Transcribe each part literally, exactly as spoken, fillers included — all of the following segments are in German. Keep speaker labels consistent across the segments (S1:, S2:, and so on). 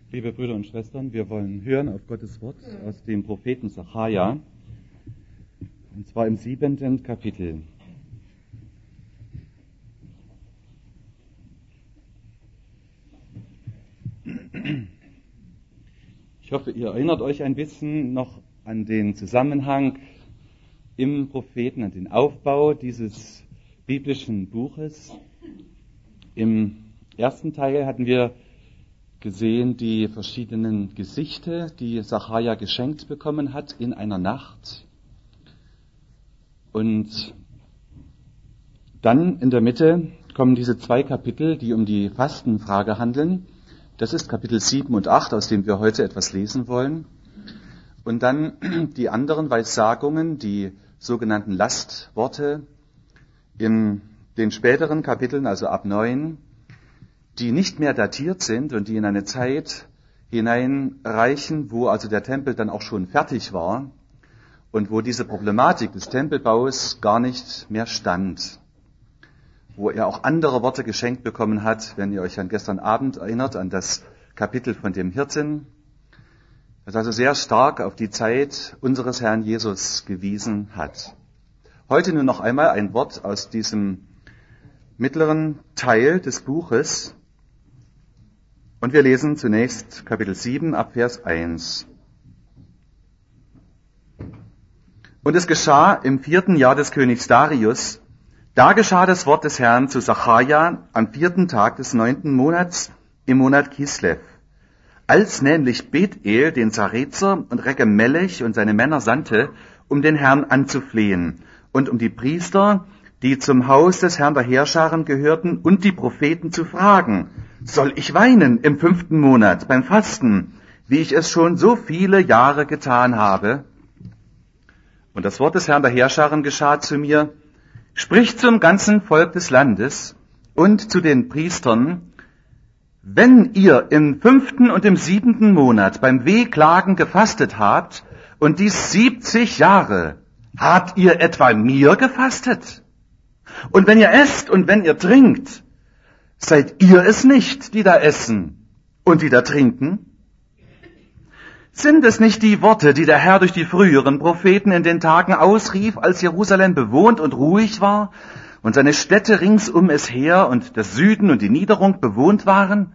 S1: Liebe Brüder und Schwestern, wir wollen hören auf Gottes Wort aus dem Propheten Sacharja, und zwar im siebenten Kapitel. Ich hoffe, ihr erinnert euch ein bisschen noch an den Zusammenhang im Propheten, an den Aufbau dieses biblischen Buches. Im ersten Teil hatten wir gesehen die verschiedenen Gesichter, die Sacharja geschenkt bekommen hat in einer Nacht. Und dann in der Mitte kommen diese zwei Kapitel, die um die Fastenfrage handeln. Das ist Kapitel sieben und acht, aus dem wir heute etwas lesen wollen. Und dann die anderen Weissagungen, die sogenannten Lastworte in den späteren Kapiteln, also ab neun, die nicht mehr datiert sind und die in eine Zeit hineinreichen, wo also der Tempel dann auch schon fertig war und wo diese Problematik des Tempelbaus gar nicht mehr stand, wo er auch andere Worte geschenkt bekommen hat, wenn ihr euch an gestern Abend erinnert, an das Kapitel von dem Hirten, das also sehr stark auf die Zeit unseres Herrn Jesus gewiesen hat. Heute nur noch einmal ein Wort aus diesem mittleren Teil des Buches. Und wir lesen zunächst Kapitel sieben ab Vers eins. Und es geschah im vierten Jahr des Königs Darius, da geschah das Wort des Herrn zu Sacharja am vierten Tag des neunten Monats im Monat Kislev, als nämlich Bethel den Sarezer und Regemelech und seine Männer sandte, um den Herrn anzuflehen und um die Priester, die zum Haus des Herrn der Heerscharen gehörten, und die Propheten zu fragen: Soll ich weinen im fünften Monat beim Fasten, wie ich es schon so viele Jahre getan habe? Und das Wort des Herrn der Heerscharen geschah zu mir: Sprich zum ganzen Volk des Landes und zu den Priestern: Wenn ihr im fünften und im siebenten Monat beim Wehklagen gefastet habt, und dies siebzig Jahre, habt ihr etwa mir gefastet? Und wenn ihr esst und wenn ihr trinkt, seid ihr es nicht, die da essen und die da trinken? Sind es nicht die Worte, die der Herr durch die früheren Propheten in den Tagen ausrief, als Jerusalem bewohnt und ruhig war und seine Städte rings um es her und das Süden und die Niederung bewohnt waren?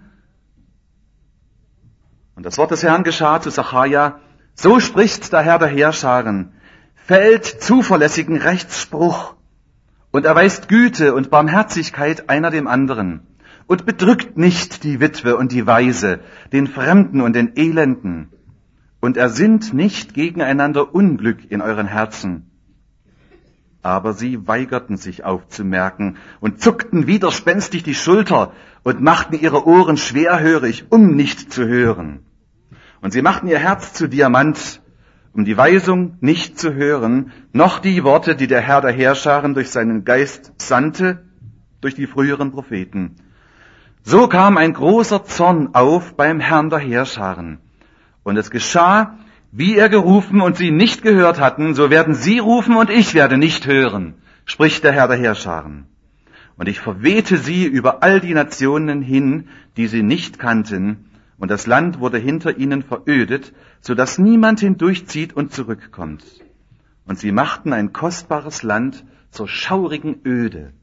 S1: Und das Wort des Herrn geschah zu Sacharja: So spricht der Herr der Heerscharen: Fällt zuverlässigen Rechtsspruch und erweist Güte und Barmherzigkeit einer dem anderen und bedrückt nicht die Witwe und die Waise, den Fremden und den Elenden, und ersinnt nicht gegeneinander Unglück in euren Herzen. Aber sie weigerten sich aufzumerken und zuckten widerspenstig die Schulter und machten ihre Ohren schwerhörig, um nicht zu hören. Und sie machten ihr Herz zu Diamant, um die Weisung nicht zu hören, noch die Worte, die der Herr der Heerscharen durch seinen Geist sandte, durch die früheren Propheten. So kam ein großer Zorn auf beim Herrn der Heerscharen. Und es geschah, wie er gerufen und sie nicht gehört hatten, so werden sie rufen und ich werde nicht hören, spricht der Herr der Heerscharen. Und ich verwehte sie über all die Nationen hin, die sie nicht kannten, und das Land wurde hinter ihnen verödet, so dass niemand hindurchzieht und zurückkommt. Und sie machten ein kostbares Land zur schaurigen Öde.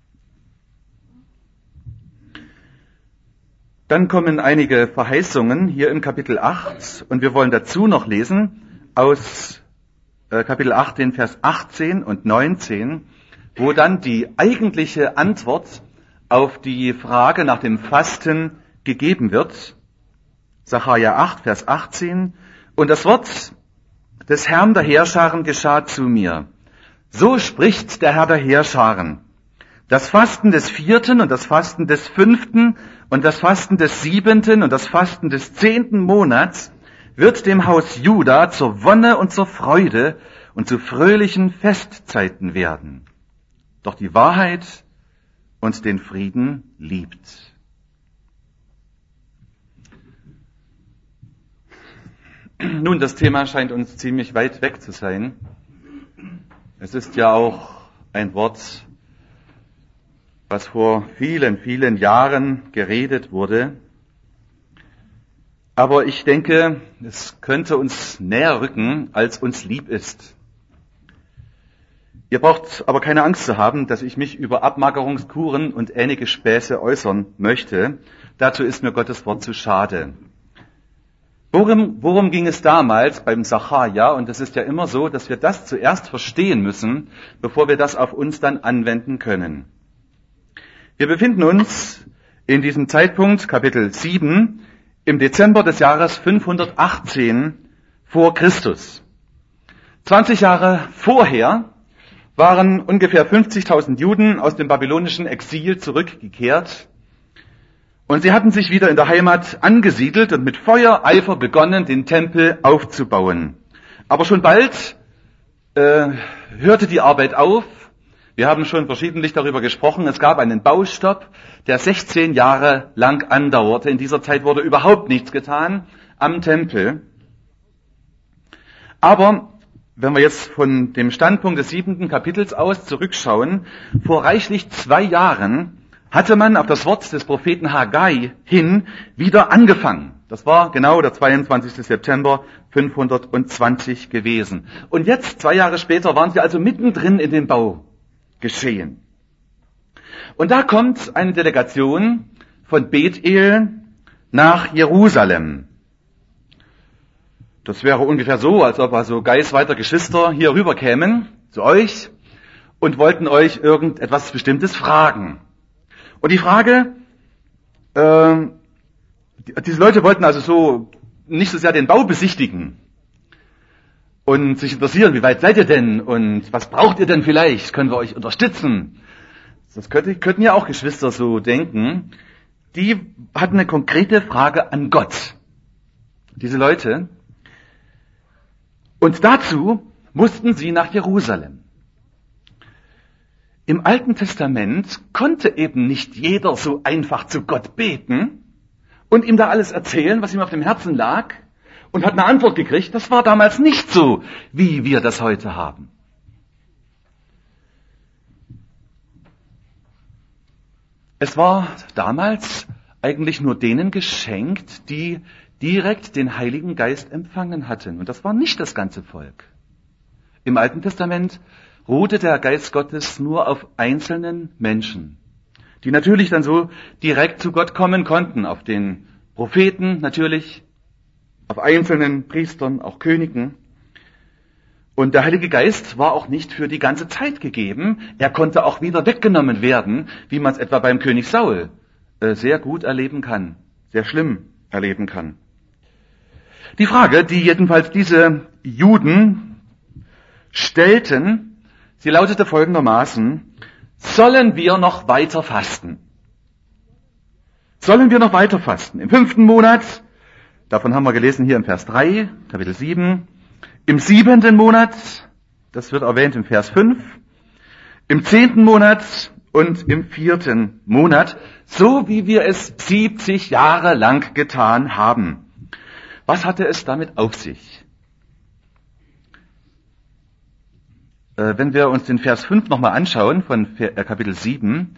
S1: Dann kommen einige Verheißungen hier im Kapitel acht, und wir wollen dazu noch lesen aus äh, Kapitel acht, den Vers achtzehn und neunzehn, wo dann die eigentliche Antwort auf die Frage nach dem Fasten gegeben wird. Sacharja acht, Vers achtzehn. Und das Wort des Herrn der Heerscharen geschah zu mir: So spricht der Herr der Heerscharen: Das Fasten des vierten und das Fasten des fünften und das Fasten des siebenten und das Fasten des zehnten Monats wird dem Haus Juda zur Wonne und zur Freude und zu fröhlichen Festzeiten werden. Doch die Wahrheit und den Frieden liebt. Nun, das Thema scheint uns ziemlich weit weg zu sein. Es ist ja auch ein Wort, was vor vielen, vielen Jahren geredet wurde. Aber ich denke, es könnte uns näher rücken, als uns lieb ist. Ihr braucht aber keine Angst zu haben, dass ich mich über Abmagerungskuren und ähnliche Späße äußern möchte. Dazu ist mir Gottes Wort zu schade. Worum, worum ging es damals beim Sacharja? Und es ist ja immer so, dass wir das zuerst verstehen müssen, bevor wir das auf uns dann anwenden können. Wir befinden uns in diesem Zeitpunkt, Kapitel sieben, im Dezember des Jahres fünfhundertachtzehn vor Christus. zwanzig Jahre vorher waren ungefähr fünfzigtausend Juden aus dem babylonischen Exil zurückgekehrt und sie hatten sich wieder in der Heimat angesiedelt und mit Feuereifer begonnen, den Tempel aufzubauen. Aber schon bald äh, hörte die Arbeit auf. Wir haben schon verschiedentlich darüber gesprochen. Es gab einen Baustopp, der sechzehn Jahre lang andauerte. In dieser Zeit wurde überhaupt nichts getan am Tempel. Aber wenn wir jetzt von dem Standpunkt des siebenten Kapitels aus zurückschauen, vor reichlich zwei Jahren hatte man auf das Wort des Propheten Haggai hin wieder angefangen. Das war genau der zweiundzwanzigsten September fünfhundertzwanzig gewesen. Und jetzt, zwei Jahre später, waren sie also mittendrin in dem Bau geschehen. Und da kommt eine Delegation von Bethel nach Jerusalem. Das wäre ungefähr so, als ob also geistweiter Geschwister hier rüber kämen zu euch und wollten euch irgendetwas Bestimmtes fragen. Und die Frage, äh, diese Leute wollten also so nicht so sehr den Bau besichtigen und sich interessieren, wie weit seid ihr denn und was braucht ihr denn vielleicht, können wir euch unterstützen. Das könnte, könnten ja auch Geschwister so denken. Die hatten eine konkrete Frage an Gott, diese Leute. Und dazu mussten sie nach Jerusalem. Im Alten Testament konnte eben nicht jeder so einfach zu Gott beten und ihm da alles erzählen, was ihm auf dem Herzen lag, und hat eine Antwort gekriegt. Das war damals nicht so, wie wir das heute haben. Es war damals eigentlich nur denen geschenkt, die direkt den Heiligen Geist empfangen hatten. Und das war nicht das ganze Volk. Im Alten Testament ruhte der Geist Gottes nur auf einzelnen Menschen, die natürlich dann so direkt zu Gott kommen konnten, auf den Propheten natürlich, auf einzelnen Priestern, auch Königen. Und der Heilige Geist war auch nicht für die ganze Zeit gegeben. Er konnte auch wieder weggenommen werden, wie man es etwa beim König Saul äh, sehr gut erleben kann, sehr schlimm erleben kann. Die Frage, die jedenfalls diese Juden stellten, sie lautete folgendermaßen: Sollen wir noch weiter fasten? Sollen wir noch weiter fasten? Im fünften Monat, davon haben wir gelesen hier im Vers drei, Kapitel sieben, im siebenten Monat, das wird erwähnt im Vers fünf, im zehnten Monat und im vierten Monat, so wie wir es siebzig Jahre lang getan haben. Was hatte es damit auf sich? Äh, wenn wir uns den Vers fünf nochmal anschauen von Kapitel sieben,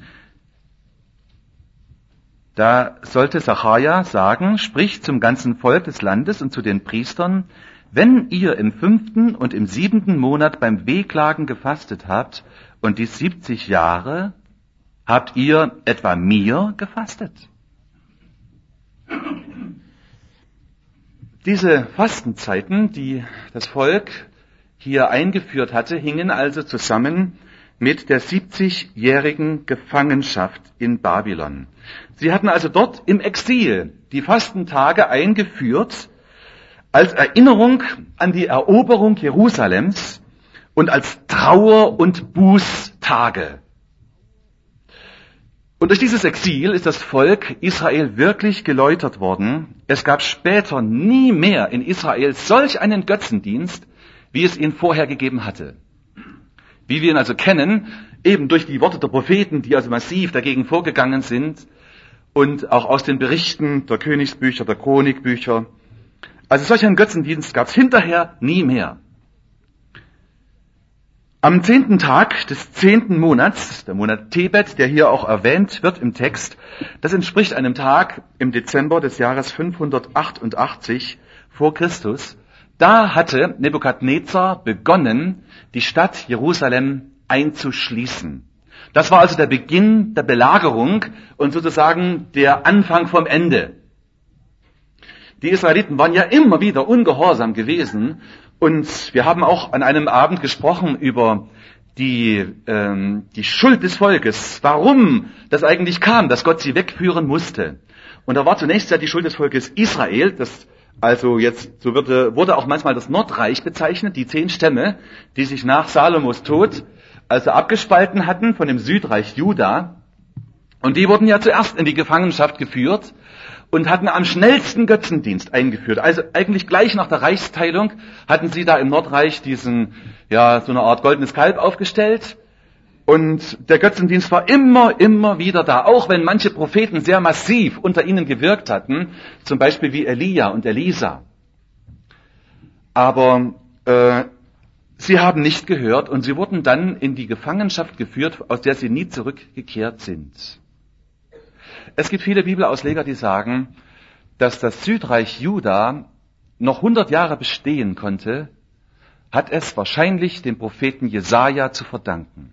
S1: da sollte Sacharja sagen: Sprich zum ganzen Volk des Landes und zu den Priestern: Wenn ihr im fünften und im siebenten Monat beim Wehklagen gefastet habt und die siebzig Jahre, habt ihr etwa mir gefastet? Diese Fastenzeiten, die das Volk hier eingeführt hatte, hingen also zusammen mit der siebzigjährigen Gefangenschaft in Babylon. Sie hatten also dort im Exil die Fastentage eingeführt als Erinnerung an die Eroberung Jerusalems und als Trauer- und Bußtage. Und durch dieses Exil ist das Volk Israel wirklich geläutert worden. Es gab später nie mehr in Israel solch einen Götzendienst, wie es ihn vorher gegeben hatte. Wie wir ihn also kennen, eben durch die Worte der Propheten, die also massiv dagegen vorgegangen sind, und auch aus den Berichten der Königsbücher, der Chronikbücher. Also solch einen Götzendienst gab es hinterher nie mehr. Am zehnten Tag des zehnten Monats, der Monat Tebet, der hier auch erwähnt wird im Text, das entspricht einem Tag im Dezember des Jahres fünfhundertachtundachtzig vor Christus, da hatte Nebukadnezar begonnen, die Stadt Jerusalem einzuschließen. Das war also der Beginn der Belagerung und sozusagen der Anfang vom Ende. Die Israeliten waren ja immer wieder ungehorsam gewesen und wir haben auch an einem Abend gesprochen über die, ähm, die Schuld des Volkes, warum das eigentlich kam, dass Gott sie wegführen musste. Und da war zunächst ja die Schuld des Volkes Israel, das also jetzt, so wurde, wurde auch manchmal das Nordreich bezeichnet, die zehn Stämme, die sich nach Salomos Tod also abgespalten hatten von dem Südreich Juda. Und die wurden ja zuerst in die Gefangenschaft geführt und hatten am schnellsten Götzendienst eingeführt. Also eigentlich gleich nach der Reichsteilung hatten sie da im Nordreich diesen, ja, so eine Art goldenes Kalb aufgestellt. Und der Götzendienst war immer, immer wieder da, auch wenn manche Propheten sehr massiv unter ihnen gewirkt hatten, zum Beispiel wie Elia und Elisa. Aber äh, sie haben nicht gehört und sie wurden dann in die Gefangenschaft geführt, aus der sie nie zurückgekehrt sind. Es gibt viele Bibelausleger, die sagen, dass das Südreich Juda noch hundert Jahre bestehen konnte, hat es wahrscheinlich dem Propheten Jesaja zu verdanken,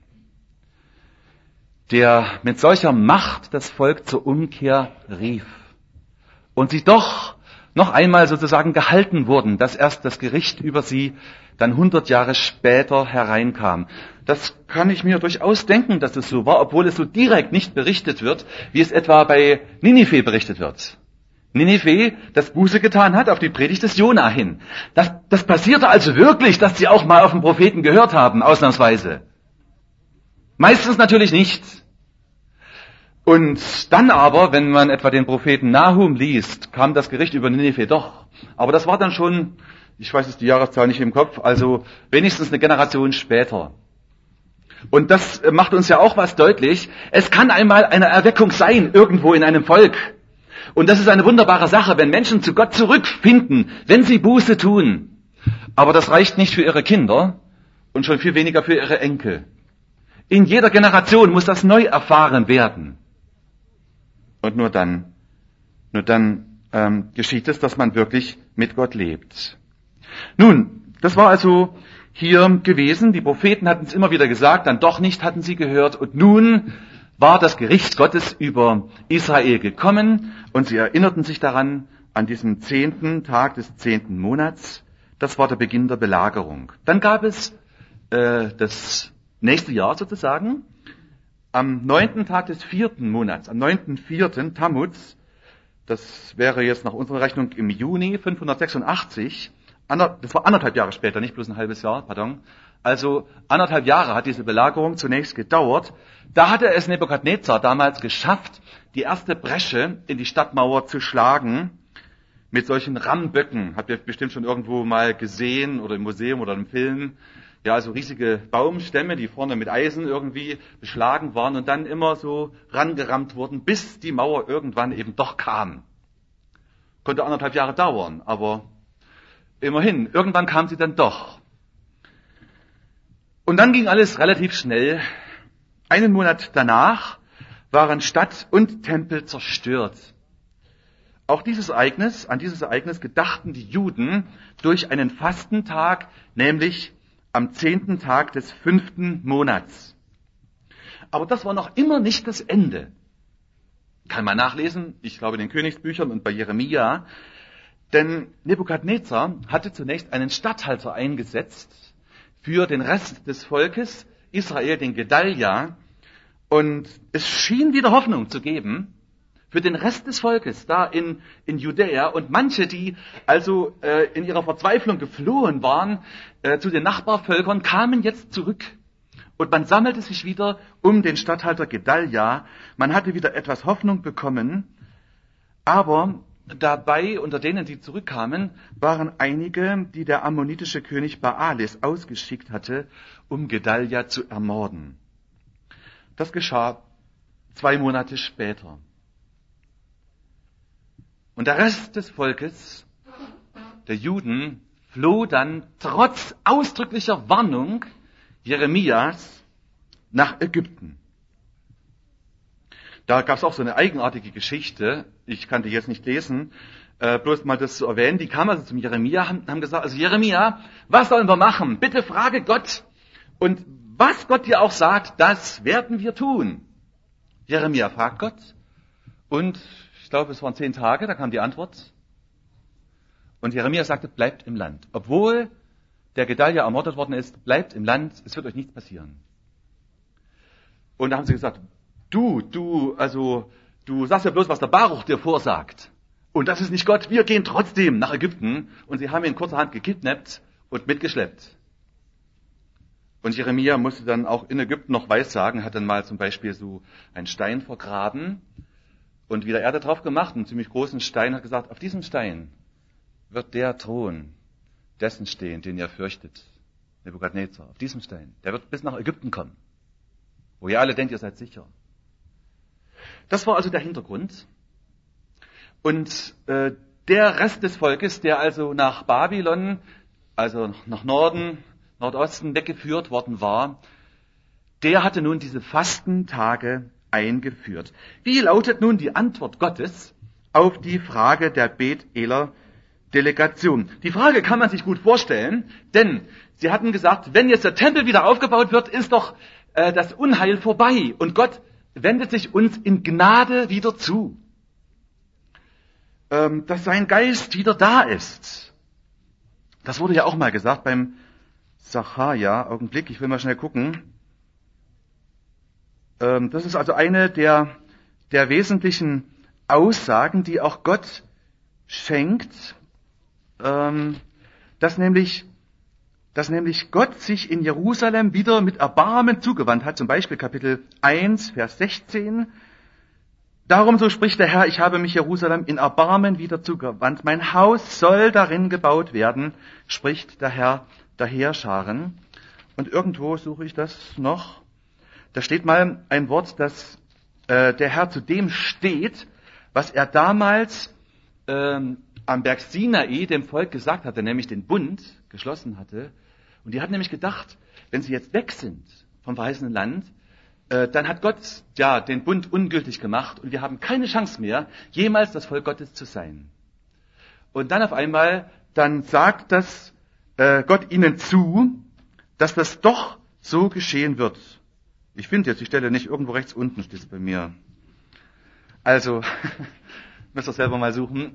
S1: der mit solcher Macht das Volk zur Umkehr rief und sie doch noch einmal sozusagen gehalten wurden, dass erst das Gericht über sie dann hundert Jahre später hereinkam. Das kann ich mir durchaus denken, dass es so war, obwohl es so direkt nicht berichtet wird, wie es etwa bei Ninive berichtet wird. Ninive, das Buße getan hat auf die Predigt des Jona hin. Das, das passierte also wirklich, dass sie auch mal auf den Propheten gehört haben, ausnahmsweise. Meistens natürlich nicht. Und dann aber, wenn man etwa den Propheten Nahum liest, kam das Gericht über Ninive doch. Aber das war dann schon, ich weiß jetzt die Jahreszahl nicht im Kopf, also wenigstens eine Generation später. Und das macht uns ja auch was deutlich. Es kann einmal eine Erweckung sein, irgendwo in einem Volk. Und das ist eine wunderbare Sache, wenn Menschen zu Gott zurückfinden, wenn sie Buße tun. Aber das reicht nicht für ihre Kinder und schon viel weniger für ihre Enkel. In jeder Generation muss das neu erfahren werden. Und nur dann, nur dann ähm, geschieht es, dass man wirklich mit Gott lebt. Nun, das war also hier gewesen. Die Propheten hatten es immer wieder gesagt, dann doch nicht hatten sie gehört. Und nun war das Gericht Gottes über Israel gekommen und sie erinnerten sich daran an diesem zehnten Tag des zehnten Monats. Das war der Beginn der Belagerung. Dann gab es äh, das nächste Jahr sozusagen. Am neunten Tag des vierten Monats, am neunten vierten Tammuz, das wäre jetzt nach unserer Rechnung im Juni fünfhundertsechsundachtzig, das war anderthalb Jahre später, nicht bloß ein halbes Jahr, pardon, also anderthalb Jahre hat diese Belagerung zunächst gedauert. Da hatte es Nebukadnezar damals geschafft, die erste Bresche in die Stadtmauer zu schlagen, mit solchen Rammböcken. Habt ihr bestimmt schon irgendwo mal gesehen oder im Museum oder im Film. Ja, also riesige Baumstämme, die vorne mit Eisen irgendwie beschlagen waren und dann immer so rangerammt wurden, bis die Mauer irgendwann eben doch kam. Konnte anderthalb Jahre dauern, aber immerhin, irgendwann kam sie dann doch. Und dann ging alles relativ schnell. Einen Monat danach waren Stadt und Tempel zerstört. Auch dieses Ereignis, an dieses Ereignis gedachten die Juden durch einen Fastentag, nämlich am zehnten Tag des fünften Monats. Aber das war noch immer nicht das Ende. Kann man nachlesen, ich glaube in den Königsbüchern und bei Jeremia. Denn Nebukadnezar hatte zunächst einen Statthalter eingesetzt für den Rest des Volkes, Israel, den Gedalja. Und es schien wieder Hoffnung zu geben für den Rest des Volkes da in, in Judäa. Und manche, die also äh, in ihrer Verzweiflung geflohen waren äh, zu den Nachbarvölkern, kamen jetzt zurück. Und man sammelte sich wieder um den Statthalter Gedalja. Man hatte wieder etwas Hoffnung bekommen. Aber dabei, unter denen, die zurückkamen, waren einige, die der ammonitische König Baalis ausgeschickt hatte, um Gedalja zu ermorden. Das geschah zwei Monate später. Und der Rest des Volkes, der Juden, floh dann trotz ausdrücklicher Warnung Jeremias nach Ägypten. Da gab es auch so eine eigenartige Geschichte, ich kann die jetzt nicht lesen, äh, bloß mal das zu erwähnen. Die kamen also zum Jeremia, haben, haben gesagt, also Jeremia, was sollen wir machen? Bitte frage Gott. Und was Gott dir auch sagt, das werden wir tun. Jeremia fragt Gott und ich glaube, es waren zehn Tage, da kam die Antwort. Und Jeremia sagte, bleibt im Land. Obwohl der Gedalia ermordet worden ist, bleibt im Land, es wird euch nichts passieren. Und da haben sie gesagt, du, du, also, du sagst ja bloß, was der Baruch dir vorsagt. Und das ist nicht Gott, wir gehen trotzdem nach Ägypten. Und sie haben ihn kurzerhand gekidnappt und mitgeschleppt. Und Jeremia musste dann auch in Ägypten noch weissagen, hat dann mal zum Beispiel so einen Stein vergraben und wieder Erde drauf gemacht, einen ziemlich großen Stein, hat gesagt, auf diesem Stein wird der Thron dessen stehen, den ihr fürchtet, Nebukadnezar, auf diesem Stein. Der wird bis nach Ägypten kommen, wo ihr alle denkt, ihr seid sicher. Das war also der Hintergrund. Und äh, der Rest des Volkes, der also nach Babylon, also nach Norden, Nordosten weggeführt worden war, der hatte nun diese Fastentage eingeführt. Wie lautet nun die Antwort Gottes auf die Frage der Betheler Delegation? Die Frage kann man sich gut vorstellen, denn sie hatten gesagt, wenn jetzt der Tempel wieder aufgebaut wird, ist doch äh, das Unheil vorbei und Gott wendet sich uns in Gnade wieder zu. Ähm, dass sein Geist wieder da ist. Das wurde ja auch mal gesagt beim Sacharja. Augenblick, ich will mal schnell gucken. Ähm, das ist also eine der, der wesentlichen Aussagen, die auch Gott schenkt, ähm, dass nämlich, dass nämlich Gott sich in Jerusalem wieder mit Erbarmen zugewandt hat. Zum Beispiel Kapitel eins, Vers sechzehn. Darum, so spricht der Herr, ich habe mich Jerusalem in Erbarmen wieder zugewandt. Mein Haus soll darin gebaut werden, spricht der Herr der Heerscharen. Und irgendwo suche ich das noch. Da steht mal ein Wort, dass äh, der Herr zu dem steht, was er damals ähm, am Berg Sinai dem Volk gesagt hatte, nämlich den Bund geschlossen hatte. Und die hatten nämlich gedacht, wenn sie jetzt weg sind vom verheißenen Land, äh, dann hat Gott ja den Bund ungültig gemacht und wir haben keine Chance mehr, jemals das Volk Gottes zu sein. Und dann auf einmal, dann sagt das äh, Gott ihnen zu, dass das doch so geschehen wird. Ich finde jetzt die Stelle nicht, irgendwo rechts unten steht es bei mir. Also, müsst ihr selber mal suchen.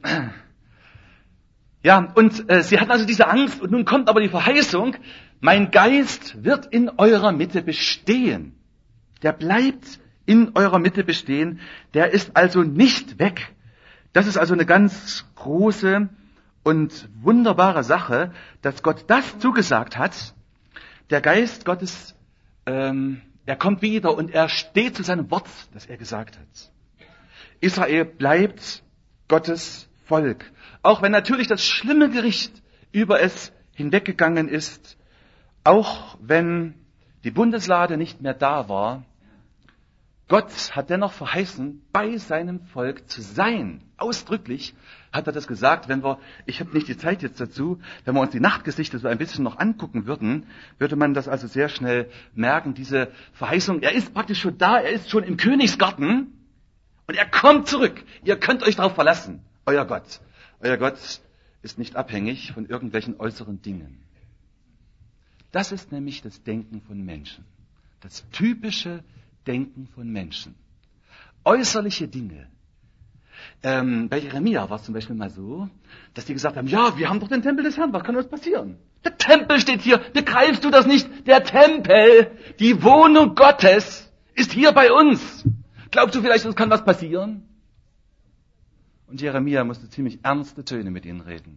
S1: Ja, und äh, sie hatten also diese Angst und nun kommt aber die Verheißung, mein Geist wird in eurer Mitte bestehen. Der bleibt in eurer Mitte bestehen, der ist also nicht weg. Das ist also eine ganz große und wunderbare Sache, dass Gott das zugesagt hat. Der Geist Gottes, ähm, er kommt wieder und er steht zu seinem Wort, das er gesagt hat. Israel bleibt Gottes Volk. Auch wenn natürlich das schlimme Gericht über es hinweggegangen ist, auch wenn die Bundeslade nicht mehr da war, Gott hat dennoch verheißen, bei seinem Volk zu sein. Ausdrücklich hat er das gesagt. Wenn wir, ich habe nicht die Zeit jetzt dazu, wenn wir uns die Nachtgesichter so ein bisschen noch angucken würden, würde man das also sehr schnell merken, diese Verheißung. Er ist praktisch schon da, er ist schon im Königsgarten und er kommt zurück. Ihr könnt euch darauf verlassen, euer Gott. Euer Gott ist nicht abhängig von irgendwelchen äußeren Dingen. Das ist nämlich das Denken von Menschen. Das typische Denken von Menschen. Äußerliche Dinge. Ähm, bei Jeremia war es zum Beispiel mal so, dass die gesagt haben, ja, wir haben doch den Tempel des Herrn, was kann uns passieren? Der Tempel steht hier, begreifst du das nicht? Der Tempel, die Wohnung Gottes, ist hier bei uns. Glaubst du vielleicht, uns kann was passieren? Und Jeremia musste ziemlich ernste Töne mit ihnen reden.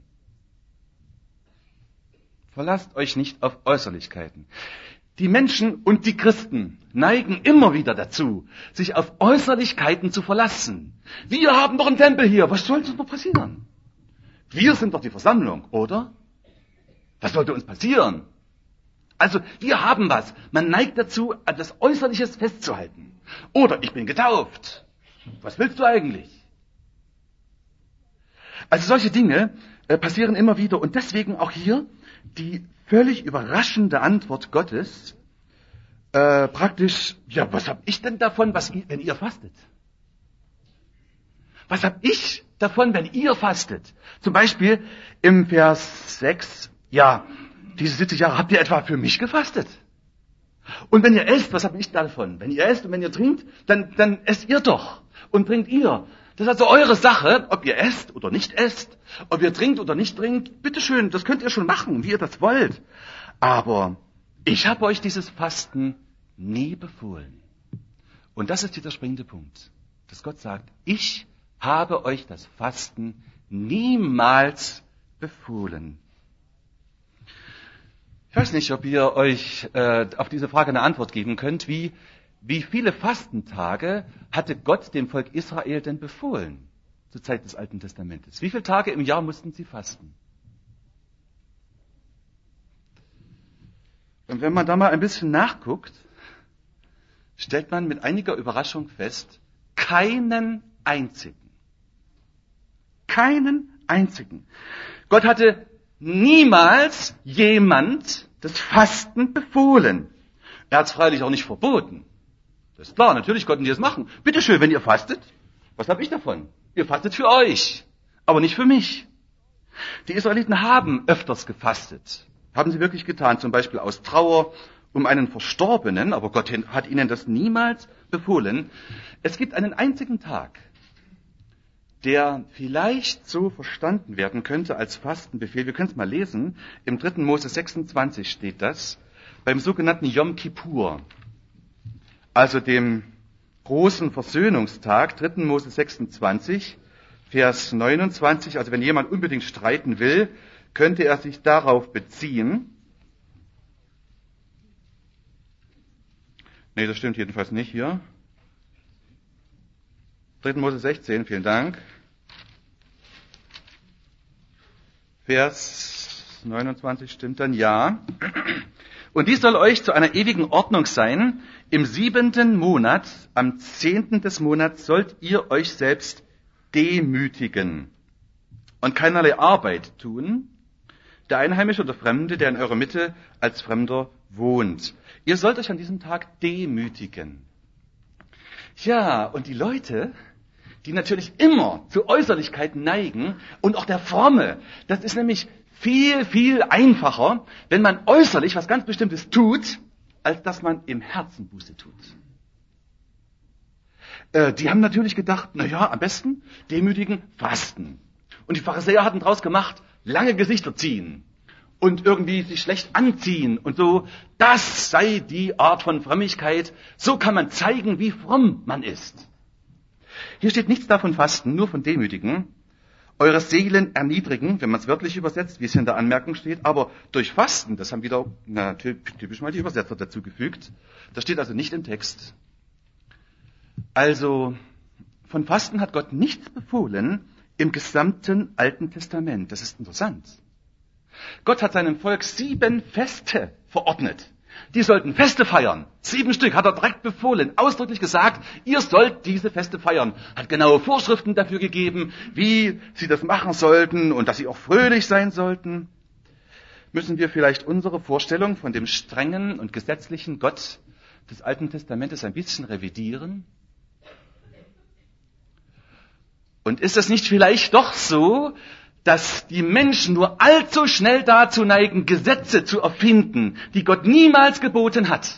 S1: Verlasst euch nicht auf Äußerlichkeiten. Die Menschen und die Christen neigen immer wieder dazu, sich auf Äußerlichkeiten zu verlassen. Wir haben doch einen Tempel hier, was soll uns noch passieren? Wir sind doch die Versammlung, oder? Was sollte uns passieren? Also, wir haben was. Man neigt dazu, an das Äußerliches festzuhalten. Oder ich bin getauft. Was willst du eigentlich? Also solche Dinge äh, passieren immer wieder und deswegen auch hier die völlig überraschende Antwort Gottes. äh, praktisch, ja, was hab ich denn davon, was, wenn ihr fastet? Was hab ich davon, wenn ihr fastet? Zum Beispiel im Vers sechs, ja, diese siebzig Jahre habt ihr etwa für mich gefastet. Und wenn ihr esst, was habt ich davon? Wenn ihr esst und wenn ihr trinkt, dann, dann esst ihr doch und trinkt ihr. Das ist also eure Sache, ob ihr esst oder nicht esst, ob ihr trinkt oder nicht trinkt. Bitteschön, das könnt ihr schon machen, wie ihr das wollt. Aber ich habe euch dieses Fasten nie befohlen. Und das ist dieser springende Punkt, dass Gott sagt, ich habe euch das Fasten niemals befohlen. Ich weiß nicht, ob ihr euch äh, auf diese Frage eine Antwort geben könnt. Wie, wie viele Fastentage hatte Gott dem Volk Israel denn befohlen zur Zeit des Alten Testamentes? Wie viele Tage im Jahr mussten sie fasten? Und wenn man da mal ein bisschen nachguckt, stellt man mit einiger Überraschung fest, keinen einzigen. Keinen einzigen. Gott hatte niemals jemand das Fasten befohlen. Er hat es freilich auch nicht verboten. Das ist klar, natürlich konnten die es machen. Bitteschön, wenn ihr fastet, was habe ich davon? Ihr fastet für euch, aber nicht für mich. Die Israeliten haben öfters gefastet. Haben sie wirklich getan, zum Beispiel aus Trauer um einen Verstorbenen, aber Gott hat ihnen das niemals befohlen. Es gibt einen einzigen Tag, der vielleicht so verstanden werden könnte als Fastenbefehl. Wir können es mal lesen. Im dritten Mose sechsundzwanzig steht das, beim sogenannten Yom Kippur, also dem großen Versöhnungstag, dritten Mose sechsundzwanzig, Vers neunundzwanzig. Also wenn jemand unbedingt streiten will, könnte er sich darauf beziehen. Nee, das stimmt jedenfalls nicht hier. dritten Mose sechzehn, vielen Dank. Vers neunundzwanzig stimmt dann, ja. Und dies soll euch zu einer ewigen Ordnung sein. Im siebenten Monat, am zehnten des Monats, sollt ihr euch selbst demütigen und keinerlei Arbeit tun, der Einheimische oder Fremde, der in eurer Mitte als Fremder wohnt. Ihr sollt euch an diesem Tag demütigen. Ja, und die Leute, die natürlich immer zu Äußerlichkeiten neigen und auch der Fromme, das ist nämlich viel, viel einfacher, wenn man äußerlich was ganz Bestimmtes tut, als dass man im Herzen Buße tut. Äh, die haben natürlich gedacht, na ja, am besten demütigen, fasten. Und die Pharisäer hatten draus gemacht, lange Gesichter ziehen und irgendwie sich schlecht anziehen und so. Das sei die Art von Frömmigkeit. So kann man zeigen, wie fromm man ist. Hier steht nichts davon Fasten, nur von Demütigen. Eure Seelen erniedrigen, wenn man es wörtlich übersetzt, wie es hier in der Anmerkung steht. Aber durch Fasten, das haben wieder na, typisch mal die Übersetzer dazu gefügt. Das steht also nicht im Text. Also von Fasten hat Gott nichts befohlen im gesamten Alten Testament. Das ist interessant. Gott hat seinem Volk sieben Feste verordnet. Die sollten Feste feiern. Sieben Stück hat er direkt befohlen, ausdrücklich gesagt, ihr sollt diese Feste feiern. Hat genaue Vorschriften dafür gegeben, wie sie das machen sollten und dass sie auch fröhlich sein sollten. Müssen wir vielleicht unsere Vorstellung von dem strengen und gesetzlichen Gott des Alten Testamentes ein bisschen revidieren? Und ist es nicht vielleicht doch so, dass die Menschen nur allzu schnell dazu neigen, Gesetze zu erfinden, die Gott niemals geboten hat?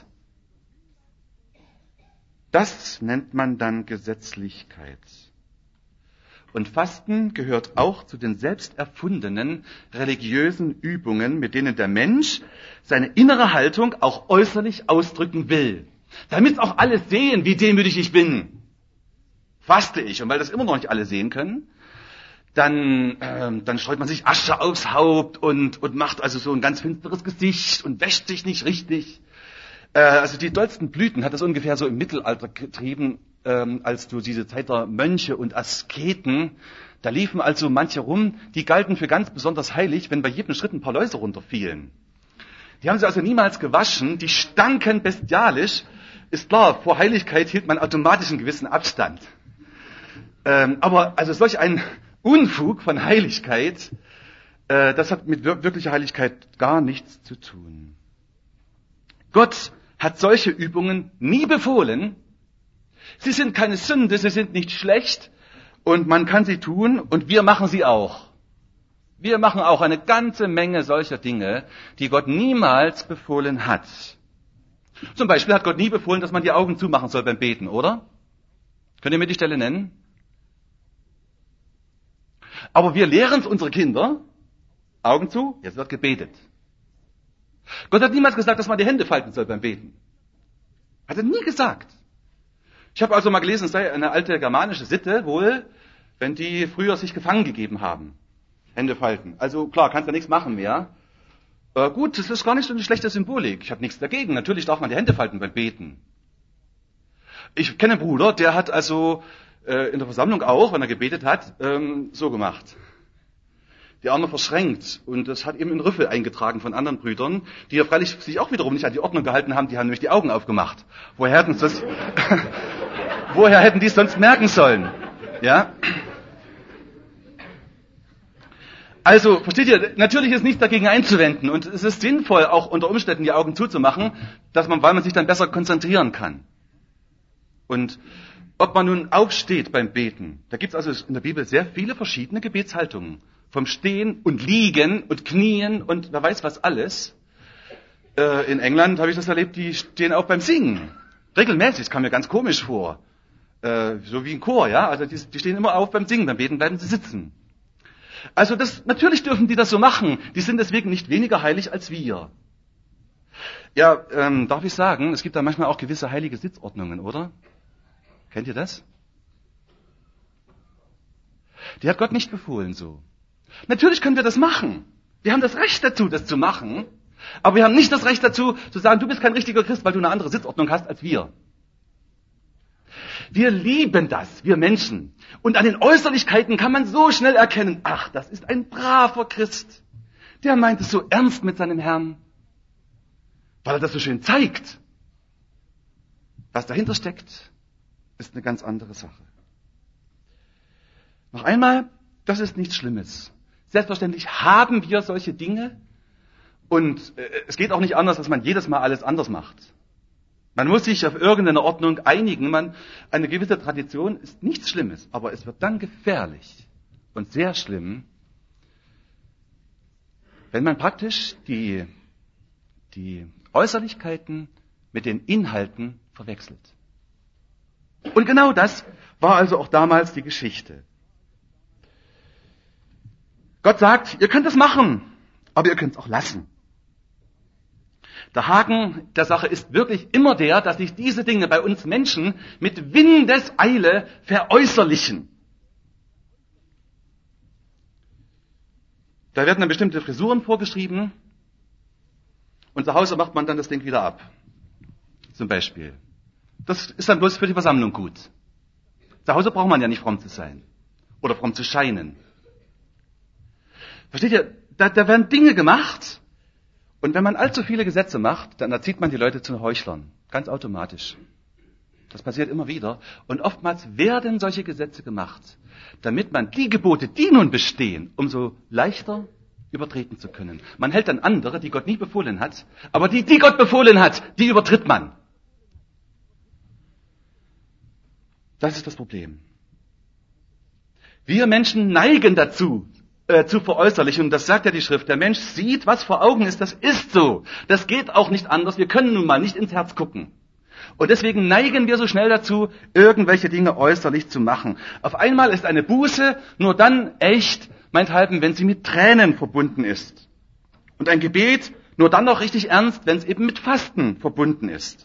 S1: Das nennt man dann Gesetzlichkeit. Und Fasten gehört auch zu den selbst erfundenen religiösen Übungen, mit denen der Mensch seine innere Haltung auch äußerlich ausdrücken will. Damit auch alle sehen, wie demütig ich bin, faste ich. Und weil das immer noch nicht alle sehen können, Dann, ähm, dann streut man sich Asche aufs Haupt und, und macht also so ein ganz finsteres Gesicht und wäscht sich nicht richtig. Äh, also die dollsten Blüten hat das ungefähr so im Mittelalter getrieben, ähm, als du diese Zeit der Mönche und Asketen. Da liefen also manche rum, die galten für ganz besonders heilig, wenn bei jedem Schritt ein paar Läuse runterfielen. Die haben sie also niemals gewaschen, die stanken bestialisch. Ist klar, vor Heiligkeit hielt man automatisch einen gewissen Abstand. Ähm, aber also solch ein Unfug von Heiligkeit, äh, das hat mit wirklicher Heiligkeit gar nichts zu tun. Gott
S2: hat solche Übungen nie befohlen. Sie sind keine Sünde, sie sind nicht schlecht und man kann sie tun und wir machen sie auch. Wir machen auch eine ganze Menge solcher Dinge, die Gott niemals befohlen hat. Zum Beispiel hat Gott nie befohlen, dass man die Augen zumachen soll beim Beten, oder? Könnt ihr mir die Stelle nennen? Aber wir lehren es unsere Kinder. Augen zu, jetzt wird gebetet. Gott hat niemals gesagt, dass man die Hände falten soll beim Beten. Hat er nie gesagt. Ich habe also mal gelesen, es sei eine alte germanische Sitte wohl, wenn die früher sich gefangen gegeben haben. Hände falten. Also klar, kannst du nichts machen mehr. Äh, gut, das ist gar nicht so eine schlechte Symbolik. Ich habe nichts dagegen. Natürlich darf man die Hände falten beim Beten. Ich kenne einen Bruder, der hat also äh, in der Versammlung auch, wenn er gebetet hat, ähm, so gemacht. Die Arme verschränkt. Und das hat ihm in Rüffel eingetragen von anderen Brüdern, die ja freilich sich auch wiederum nicht an die Ordnung gehalten haben. Die haben nämlich die Augen aufgemacht. Woher hätten, das, woher hätten die es sonst merken sollen? Ja? Also, versteht ihr, natürlich ist nichts dagegen einzuwenden und es ist sinnvoll, auch unter Umständen die Augen zuzumachen, dass man, weil man sich dann besser konzentrieren kann. Und ob man nun aufsteht beim Beten, da gibt es also in der Bibel sehr viele verschiedene Gebetshaltungen. Vom Stehen und Liegen und Knien und wer weiß was alles. Äh, in England habe ich das erlebt, die stehen auch beim Singen. Regelmäßig, das kam mir ganz komisch vor. Äh, so wie ein Chor, ja, also die, die stehen immer auf beim Singen, beim Beten bleiben sie sitzen. Also das, natürlich dürfen die das so machen. Die sind deswegen nicht weniger heilig als wir. Ja, ähm, darf ich sagen, es gibt da manchmal auch gewisse heilige Sitzordnungen, oder? Kennt ihr das? Die hat Gott nicht befohlen so. Natürlich können wir das machen. Wir haben das Recht dazu, das zu machen. Aber wir haben nicht das Recht dazu, zu sagen, du bist kein richtiger Christ, weil du eine andere Sitzordnung hast als wir. Wir lieben das, wir Menschen. Und an den Äußerlichkeiten kann man so schnell erkennen, ach, das ist ein braver Christ. Der meint es so ernst mit seinem Herrn, weil er das so schön zeigt. Was dahinter steckt, ist eine ganz andere Sache. Noch einmal, das ist nichts Schlimmes. Selbstverständlich haben wir solche Dinge und äh, es geht auch nicht anders, dass man jedes Mal alles anders macht. Man muss sich auf irgendeine Ordnung einigen. Man, eine gewisse Tradition ist nichts Schlimmes, aber es wird dann gefährlich und sehr schlimm, wenn man praktisch die, die Äußerlichkeiten mit den Inhalten verwechselt. Und genau das war also auch damals die Geschichte. Gott sagt, ihr könnt es machen, aber ihr könnt es auch lassen. Der Haken der Sache ist wirklich immer der, dass sich diese Dinge bei uns Menschen mit Windeseile veräußerlichen. Da werden dann bestimmte Frisuren vorgeschrieben und zu Hause macht man dann das Ding wieder ab. Zum Beispiel. Das ist dann bloß für die Versammlung gut. Zu Hause braucht man ja nicht fromm zu sein oder fromm zu scheinen. Versteht ihr? Da, da werden Dinge gemacht. Und wenn man allzu viele Gesetze macht, dann erzieht man die Leute zu Heuchlern. Ganz automatisch. Das passiert immer wieder. Und oftmals werden solche Gesetze gemacht, damit man die Gebote, die nun bestehen, umso leichter übertreten zu können. Man hält dann andere, die Gott nie befohlen hat, aber die, die Gott befohlen hat, die übertritt man. Das ist das Problem. Wir Menschen neigen dazu, Äh, zu veräußerlichen. Und das sagt ja die Schrift. Der Mensch sieht, was vor Augen ist. Das ist so. Das geht auch nicht anders. Wir können nun mal nicht ins Herz gucken. Und deswegen neigen wir so schnell dazu, irgendwelche Dinge äußerlich zu machen. Auf einmal ist eine Buße nur dann echt, meinethalben, wenn sie mit Tränen verbunden ist. Und ein Gebet nur dann noch richtig ernst, wenn es eben mit Fasten verbunden ist.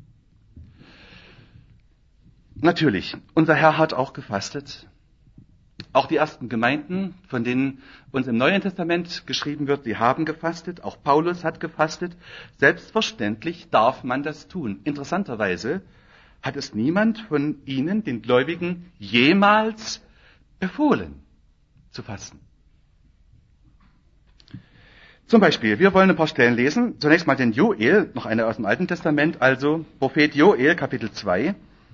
S2: Natürlich, unser Herr hat auch gefastet. Auch die ersten Gemeinden, von denen uns im Neuen Testament geschrieben wird, die haben gefastet. Auch Paulus hat gefastet. Selbstverständlich darf man das tun. Interessanterweise hat es niemand von ihnen, den Gläubigen, jemals befohlen zu fasten. Zum Beispiel, wir wollen ein paar Stellen lesen. Zunächst mal den Joel, noch eine aus dem Alten Testament, also Prophet Joel, Kapitel zwei.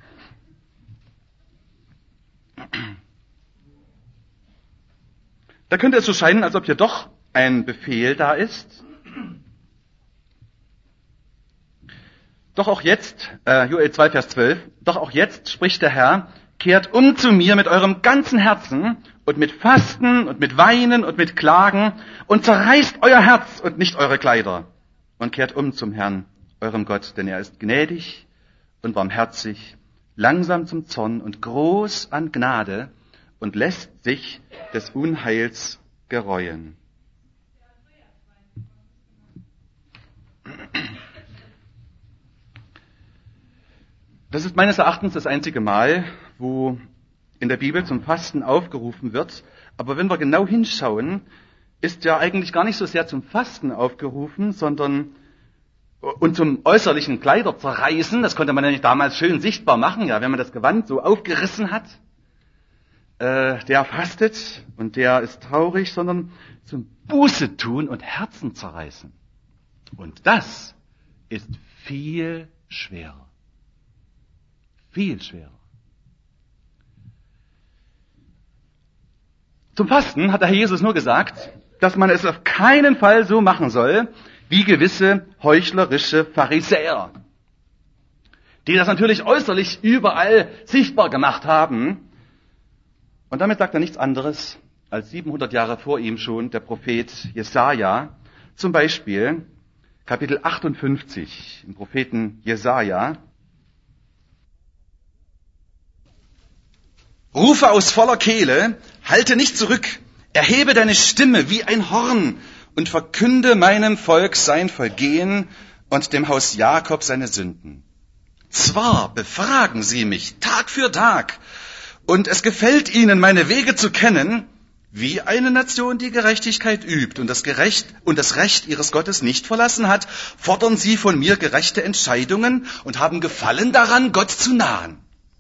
S2: Da könnte es so scheinen, als ob hier doch ein Befehl da ist. Doch auch jetzt, äh, Joel zwei, Vers zwölf, doch auch jetzt spricht der Herr, kehrt um zu mir mit eurem ganzen Herzen und mit Fasten und mit Weinen und mit Klagen und zerreißt euer Herz und nicht eure Kleider und kehrt um zum Herrn, eurem Gott, denn er ist gnädig und barmherzig, langsam zum Zorn und groß an Gnade und lässt sich des Unheils gereuen. Das ist meines Erachtens das einzige Mal, wo in der Bibel zum Fasten aufgerufen wird. Aber wenn wir genau hinschauen, ist ja eigentlich gar nicht so sehr zum Fasten aufgerufen, sondern und zum äußerlichen Kleider zerreißen. Das konnte man nämlich damals schön sichtbar machen, ja, wenn man das Gewand so aufgerissen hat. Äh, der fastet und der ist traurig, sondern zum Buße tun und Herzen zerreißen. Und das ist viel schwerer. Viel schwerer. Zum Fasten hat der Herr Jesus nur gesagt, dass man es auf keinen Fall so machen soll, wie gewisse heuchlerische Pharisäer, die das natürlich äußerlich überall sichtbar gemacht haben. Und damit sagt er nichts anderes als siebenhundert Jahre vor ihm schon der Prophet Jesaja, zum Beispiel Kapitel achtundfünfzig im Propheten Jesaja.
S1: Rufe aus voller Kehle, halte nicht zurück, erhebe deine Stimme wie ein Horn und verkünde meinem Volk sein Vergehen und dem Haus Jakob seine Sünden. Zwar befragen sie mich Tag für Tag, und es gefällt ihnen, meine Wege zu kennen, wie eine Nation, die Gerechtigkeit übt und das, Gerecht, und das Recht ihres Gottes nicht verlassen hat, fordern sie von mir gerechte Entscheidungen und haben Gefallen daran, Gott zu nahen.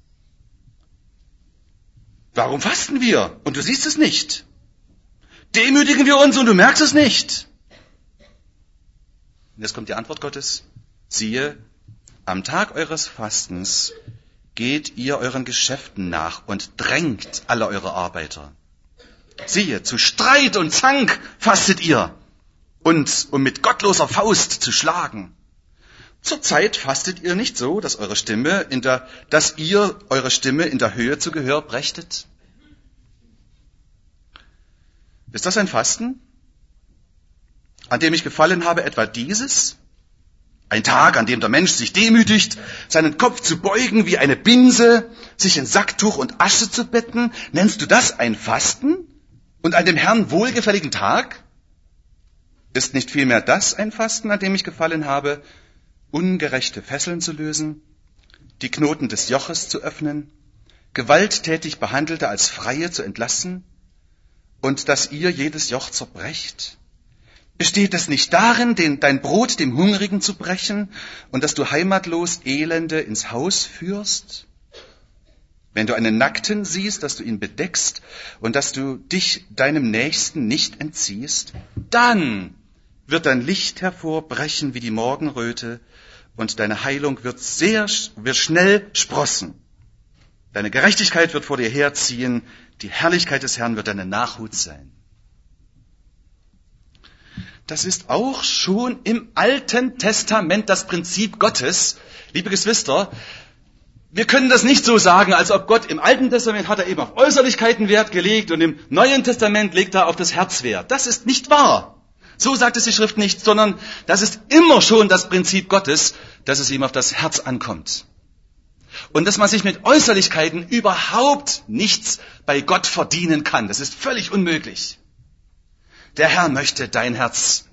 S1: Warum fasten wir? Und du siehst es nicht. Demütigen wir uns und du merkst es nicht. Und jetzt kommt die Antwort Gottes. Siehe, am Tag eures Fastens geht ihr euren Geschäften nach und drängt alle eure Arbeiter. Siehe, zu Streit und Zank fastet ihr, und um mit gottloser Faust zu schlagen. Zurzeit fastet ihr nicht so, dass eure Stimme in der, dass ihr eure Stimme in der Höhe zu Gehör brächtet? Ist das ein Fasten, an dem ich gefallen habe, etwa dieses? Ein Tag, an dem der Mensch sich demütigt, seinen Kopf zu beugen wie eine Binse, sich in Sacktuch und Asche zu betten? Nennst du das ein Fasten? Und an dem Herrn wohlgefälligen Tag? Ist nicht vielmehr das ein Fasten, an dem ich gefallen habe, ungerechte Fesseln zu lösen, die Knoten des Joches zu öffnen, gewalttätig Behandelte als Freie zu entlassen und dass ihr jedes Joch zerbrecht? Besteht es nicht darin, den, dein Brot dem Hungrigen zu brechen und dass du heimatlos Elende ins Haus führst? Wenn du einen Nackten siehst, dass du ihn bedeckst und dass du dich deinem Nächsten nicht entziehst, dann wird dein Licht hervorbrechen wie die Morgenröte und deine Heilung wird sehr, wird schnell sprossen. Deine Gerechtigkeit wird vor dir herziehen, die Herrlichkeit des Herrn wird deine Nachhut sein. Das ist auch schon im Alten Testament das Prinzip Gottes. Liebe Geschwister, wir können das nicht so sagen, als ob Gott im Alten Testament hat er eben auf Äußerlichkeiten Wert gelegt und im Neuen Testament legt er auf das Herz Wert. Das ist nicht wahr. So sagt es die Schrift nicht, sondern das ist immer schon das Prinzip Gottes, dass es ihm auf das Herz ankommt. Und dass man sich mit Äußerlichkeiten überhaupt nichts bei Gott verdienen kann. Das ist völlig unmöglich. Der Herr möchte dein Herz.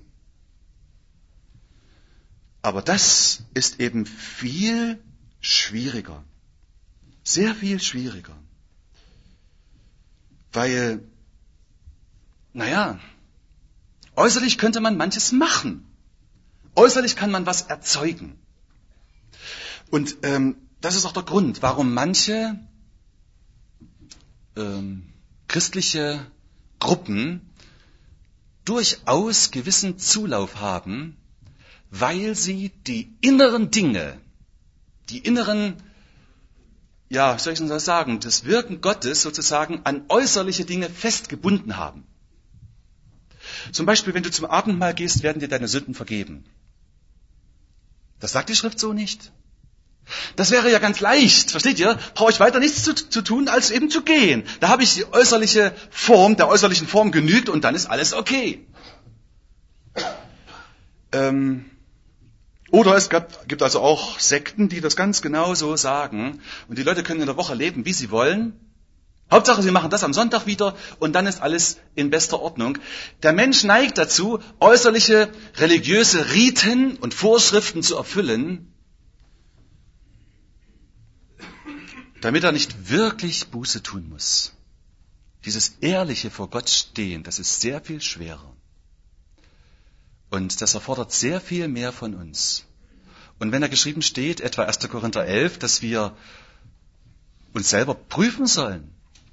S1: Aber das ist eben viel schwieriger. Sehr viel schwieriger. Weil, naja, äußerlich könnte man manches machen. Äußerlich kann man was erzeugen. Und ähm, das ist auch der Grund, warum manche ähm, christliche Gruppen durchaus gewissen Zulauf haben, weil sie die inneren Dinge, die inneren, ja, soll ich denn das sagen, das Wirken Gottes sozusagen an äußerliche Dinge festgebunden haben. Zum Beispiel, wenn du zum Abendmahl gehst, werden dir deine Sünden vergeben.
S2: Das sagt die Schrift so nicht. Das wäre ja ganz leicht, versteht ihr? Brauche ich weiter nichts zu, zu tun, als eben zu gehen. Da habe ich die äußerliche Form, der äußerlichen Form genügt und dann ist alles okay. Ähm, oder es gab, gibt also auch Sekten, die das ganz genau so sagen. Und die Leute können in der Woche leben, wie sie wollen. Hauptsache, sie machen das am Sonntag wieder und dann ist alles in bester Ordnung. Der Mensch neigt dazu, äußerliche religiöse Riten und Vorschriften zu erfüllen, damit er nicht wirklich Buße tun muss. Dieses ehrliche vor Gott stehen, das ist sehr viel schwerer. Und das erfordert sehr viel mehr von uns. Und wenn da geschrieben steht, etwa erster Korinther elf, dass wir uns selber prüfen sollen,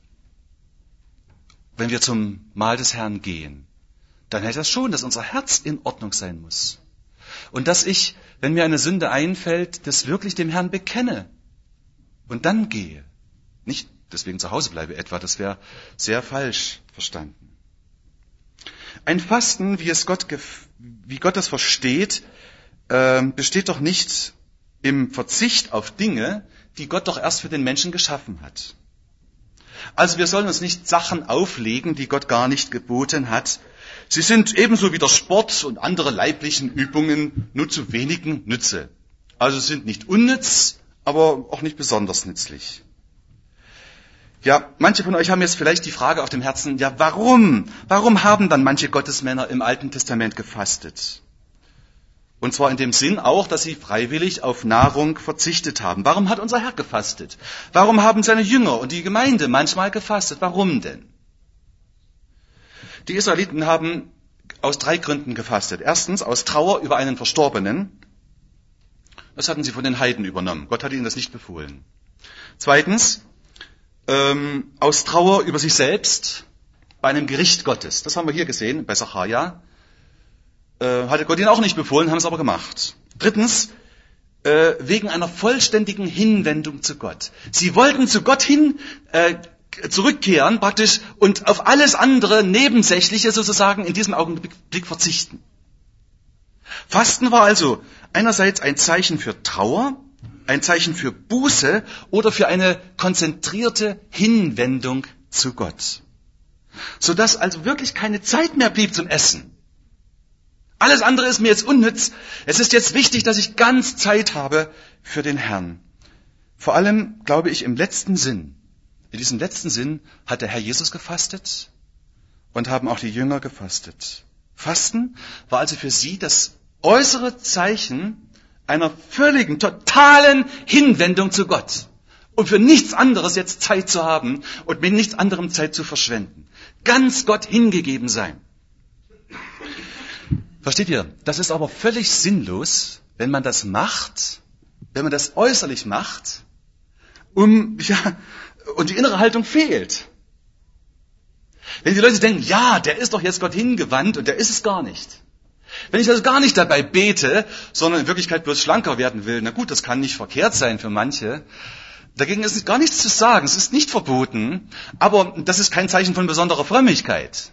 S2: wenn wir zum Mahl des Herrn gehen, dann heißt das schon, dass unser Herz in Ordnung sein muss. Und dass ich, wenn mir eine Sünde einfällt, das wirklich dem Herrn bekenne und dann gehe. Nicht deswegen zu Hause bleibe etwa, das wäre sehr falsch verstanden. Ein Fasten, wie es Gott, wie Gott das versteht, äh, besteht doch nicht im Verzicht auf Dinge, die Gott doch erst für den Menschen geschaffen hat. Also wir sollen uns nicht Sachen auflegen, die Gott gar nicht geboten hat. Sie sind ebenso wie der Sport und andere leiblichen Übungen nur zu wenigen Nütze. Also sind nicht unnütz, aber auch nicht besonders nützlich. Ja, manche von euch haben jetzt vielleicht die Frage auf dem Herzen, ja warum? Warum haben dann manche Gottesmänner im Alten Testament gefastet? Und zwar in dem Sinn auch, dass sie freiwillig auf Nahrung verzichtet haben. Warum hat unser Herr gefastet? Warum haben seine Jünger und die Gemeinde manchmal gefastet? Warum denn? Die Israeliten haben aus drei Gründen gefastet. Erstens aus Trauer über einen Verstorbenen. Das hatten sie von den Heiden übernommen. Gott hat ihnen das nicht befohlen. Zweitens ähm, aus Trauer über sich selbst bei einem Gericht Gottes. Das haben wir hier gesehen bei Sacharja. Hatte Gott ihnen auch nicht befohlen, haben es aber gemacht. Drittens, äh, wegen einer vollständigen Hinwendung zu Gott. Sie wollten zu Gott hin äh, zurückkehren praktisch und auf alles andere Nebensächliche sozusagen in diesem Augenblick verzichten. Fasten war also einerseits ein Zeichen für Trauer, ein Zeichen für Buße oder für eine konzentrierte Hinwendung zu Gott. Sodass also wirklich keine Zeit mehr blieb zum Essen. Alles andere ist mir jetzt unnütz. Es ist jetzt wichtig, dass ich ganz Zeit habe für den Herrn. Vor allem, glaube ich, im letzten Sinn. In diesem letzten Sinn hat der Herr Jesus gefastet und haben auch die Jünger gefastet. Fasten war also für sie das äußere Zeichen einer völligen, totalen Hinwendung zu Gott. Um für nichts anderes jetzt Zeit zu haben und mit nichts anderem Zeit zu verschwenden. Ganz Gott hingegeben sein. Versteht ihr? Das ist aber völlig sinnlos, wenn man das macht, wenn man das äußerlich macht, um, ja, und die innere Haltung fehlt. Wenn die Leute denken, ja, der ist doch jetzt Gott hingewandt und der ist es gar nicht. Wenn ich also gar nicht dabei bete, sondern in Wirklichkeit bloß schlanker werden will, na gut, das kann nicht verkehrt sein für manche. Dagegen ist gar nichts zu sagen, es ist nicht verboten, aber das ist kein Zeichen von besonderer Frömmigkeit.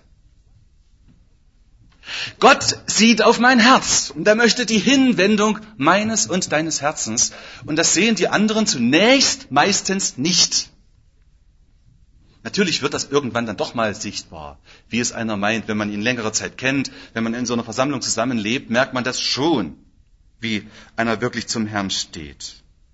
S2: Gott sieht auf mein Herz und er möchte die Hinwendung meines und deines Herzens. Und das sehen die anderen zunächst meistens nicht. Natürlich wird das irgendwann dann doch mal sichtbar, wie es einer meint, wenn man ihn längere Zeit kennt, wenn man in so einer Versammlung zusammenlebt, merkt man das schon, wie einer wirklich zum Herrn steht.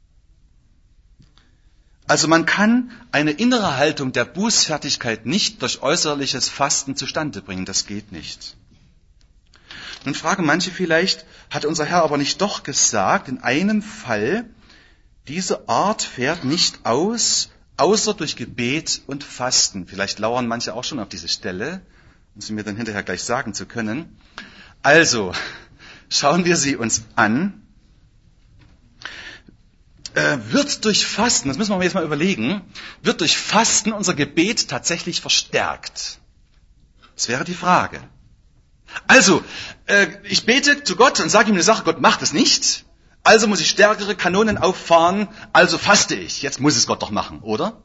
S2: Also man kann eine innere Haltung der Bußfertigkeit nicht durch äußerliches Fasten zustande bringen, das geht nicht. Nun fragen manche vielleicht, hat unser Herr aber nicht doch gesagt, in einem Fall, diese Art fährt nicht aus, außer durch Gebet und Fasten. Vielleicht lauern manche auch schon auf diese Stelle, um sie mir dann hinterher gleich sagen zu können. Also, schauen wir sie uns an. Äh, wird durch Fasten, das müssen wir jetzt mal überlegen, wird durch Fasten unser Gebet tatsächlich verstärkt? Das wäre die Frage. Also, äh, ich bete zu Gott und sage ihm eine Sache, Gott macht es nicht. Also muss ich stärkere Kanonen auffahren, also faste ich. Jetzt muss es Gott doch machen, oder?